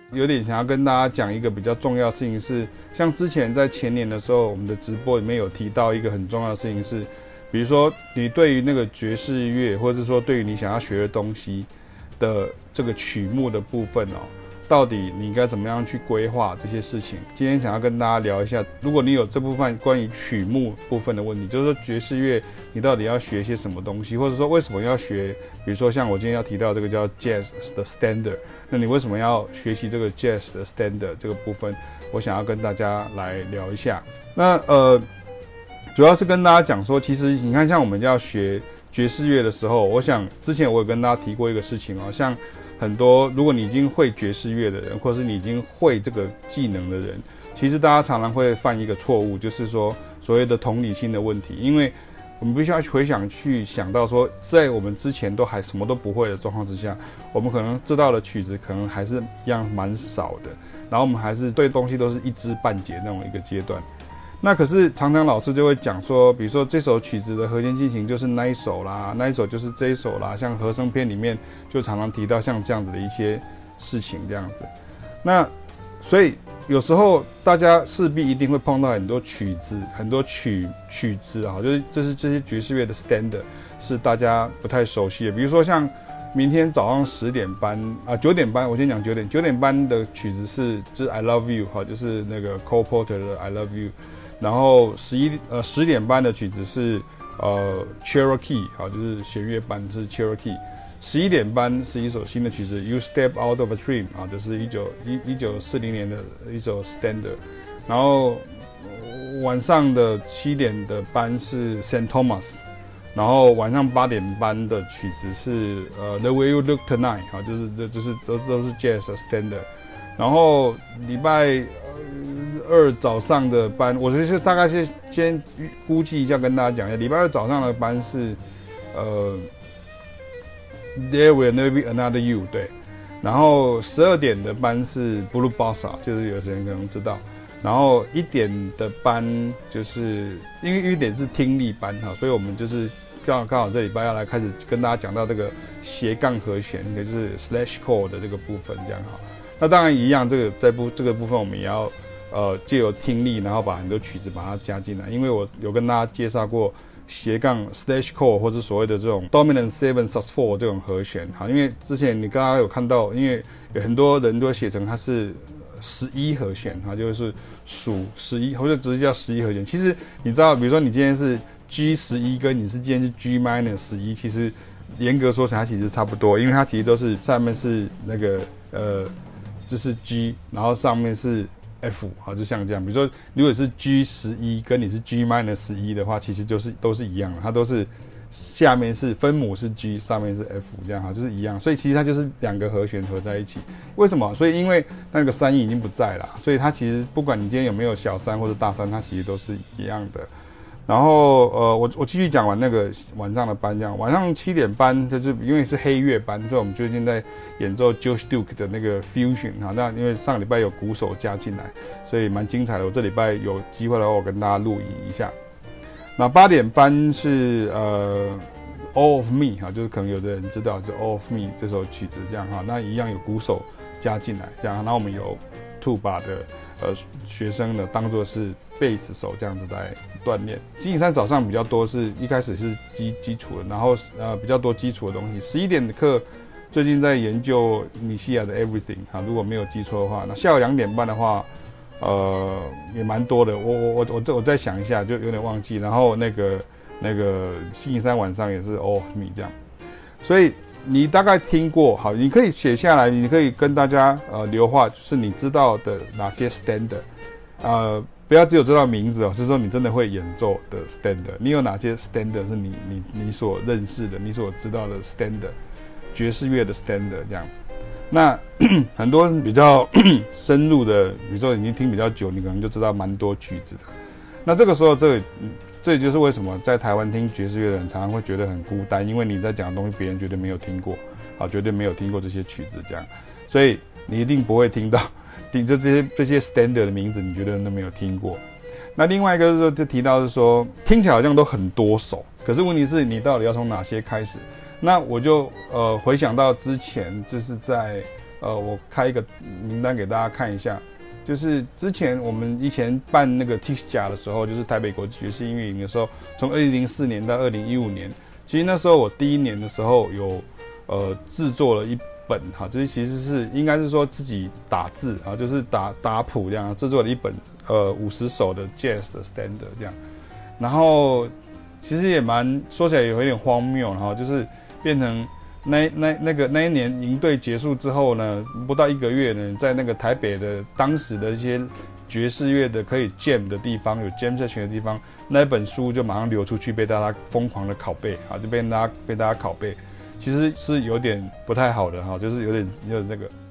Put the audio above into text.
有点想要跟大家讲一个比较重要的事情是，像之前在前年的时候，我们的直播里面有提到一个很重要的事情是，比如说你对于那个爵士乐，或者是说对于你想要学的东西的这个曲目的部分哦，到底你应该怎么样去规划这些事情？今天想要跟大家聊一下，如果你有这部分关于曲目部分的问题，就是说爵士乐你到底要学些什么东西，或者说为什么要学，比如说像我今天要提到这个叫 Jazz 的 Standard， 那你为什么要学习这个 Jazz 的 Standard 这个部分？我想要跟大家来聊一下。那主要是跟大家讲说，其实你看，像我们要学爵士乐的时候，我想之前我有跟大家提过一个事情哦，像很多如果你已经会爵士乐的人，或者是你已经会这个技能的人，其实大家常常会犯一个错误，就是说所谓的同理心的问题，因为我们必须要回想去想到说，在我们之前都还什么都不会的状况之下，我们可能知道的曲子可能还是一样蛮少的，然后我们还是对东西都是一知半解那种一个阶段。那可是常常老师就会讲说，比如说这首曲子的和弦进行就是那一首啦，那一首就是这一首啦，像和声篇里面就常常提到像这样子的一些事情这样子。那所以有时候大家势必一定会碰到很多曲子，很多曲子啊，就是这些爵士乐的 standard 是大家不太熟悉的。比如说像明天早上10点班9点班，我先讲9点班的曲子就是 I Love You 哈，就是那个 Cole Porter 的 I Love You。然后10点班的曲子是Cherokee 好，就是弦乐班是 Cherokee。11点班是一首新的曲子 You Step Out of a Dream 啊，这是1940年的一首 Standard。然后晚上的7点的班是 St. Thomas。然后晚上8点班的曲子是The Way You Look Tonight 啊，就是都是 Jazz 的 Standard。然后礼拜2早上的班，我就是大概先估计一下，跟大家讲一下。礼拜2早上的班是There Will Never Be Another You， 对。然后12点的班是 Blue Bossa， 就是有些人可能知道。然后1点的班就是因为1点是听力班哈，所以我们就是刚好这礼拜要来开始跟大家讲到这个斜杠和弦，也就是 slash chord 的这个部分，这样哈。那当然一样，这个部分我们也要藉由听力，然后把很多曲子把它加进来，因为我有跟大家介绍过斜杠 slash chord 或者所谓的这种 dominant 7 sus 4这种和弦，好，因为之前你刚刚有看到，因为有很多人都会写成它是11和弦，它就是数11或者直接叫11和弦。其实你知道，比如说你今天是 G11 跟你是今天是 G minus 11，其实严格说起来它其实差不多，因为它其实都是上面是那个就是 G， 然后上面是 F， 好，就像这样。比如说，如果是 G11 跟你是 G minus 11的话，其实都是一样的，它都是下面是分母是 G， 上面是 F， 这样哈，就是一样。所以其实它就是两个和弦合在一起。为什么？所以因为那个3音已经不在了，所以它其实不管你今天有没有小3或者大3，它其实都是一样的。然后我继续讲完那个晚上的班，这样晚上7点班就是因为是黑乐班，所以我们最近在演奏 Josh Duke 的那个 Fusion 哈。那因为上个礼拜有鼓手加进来，所以蛮精彩的。我这礼拜有机会的话，我跟大家录影一下。那8点班是All of Me 哈，就是可能有的人知道，就 All of Me 这首曲子这样哈。那一样有鼓手加进来这样，然后我们有tuba的学生呢当作是贝斯手这样子来锻炼。星期三早上比较多，是一开始是基础的，然后比较多基础的东西。11点的课最近在研究米西亚的 Everything 哈，如果没有记错的话，那下午2点半的话，也蛮多的。我再想一下，就有点忘记。然后那个星期三晚上也是 All of Me 这样，所以你大概听过，好，你可以写下来，你可以跟大家留话，就是你知道的哪些 standard，不要只有知道名字哦，就是说你真的会演奏的 standard， 你有哪些 standard 是你所认识的，你所知道的 standard， 爵士乐的 standard 这样。那很多比较深入的，比如说已经听比较久，你可能就知道蛮多曲子的。那这个时候，这也就是为什么在台湾听爵士乐的人常常会觉得很孤单，因为你在讲的东西别人绝对没有听过，好，绝对没有听过这些曲子这样，所以你一定不会听到这些 standard 的名字，你绝对都没有听过。那另外一个就是说，就提到是说，听起来好像都很多首，可是问题是你到底要从哪些开始？那我就回想到之前就是在我开一个名单给大家看一下。就是之前我们以前办那个 TICSA 的时候，就是台北国际爵士音乐营的时候，从2004年到2015年，其实那时候我第一年的时候有制作了一本哈，就是其实是应该是说自己打字啊，就是打谱这样制作了一本50首的 Jazz 的 Standard 这样，然后其实也说起来也有点荒谬，然后就是变成。那一年营队结束之后呢，不到1个月呢，在那个台北的当时的一些爵士乐的可以 jam 的地方，有 jam session 的地方，那本书就马上流出去，被大家疯狂的拷贝啊，就被大家拷贝，其实是有点不太好的哈，就是有点这个。